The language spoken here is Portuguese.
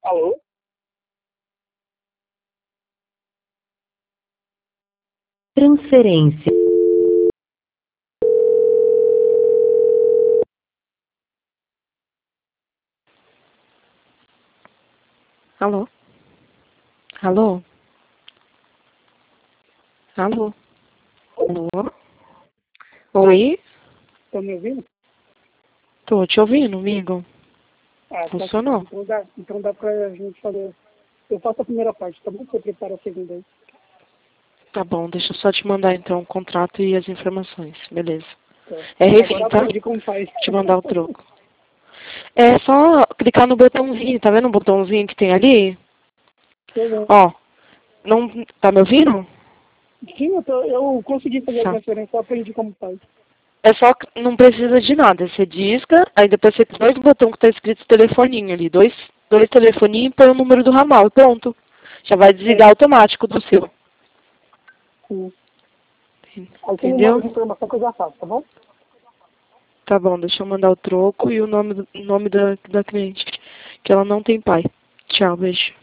Alô? Transferência. Alô? Alô? Alô? Alô? Oi? Tá me ouvindo? Tô te ouvindo, amigo. Ah, Funcionou. Tá. Então dá pra gente fazer. Eu faço a primeira parte, tá bom? Você prepara a segunda aí. Tá bom, deixa eu só te mandar então o contrato e as informações. Beleza. Tá. É Agora recém, tá? aprendi como faz. Vou te mandar o troco. É só clicar no botãozinho, tá vendo o botãozinho que tem ali? Tá bom. Ó, não tá me ouvindo? Sim, eu consegui fazer a Tá. transferência, eu aprendi como faz. É só que não precisa de nada. Você disca, aí depois você clica no botão que tá escrito telefoninho ali. Dois telefoninhos e põe o número do ramal e pronto. Já vai desligar automático do seu. Sim. Aí você me manda Entendeu? as informações que eu já faço, tá bom? Tá bom, deixa eu mandar o troco e o nome da cliente. Que ela não tem pai. Tchau, beijo.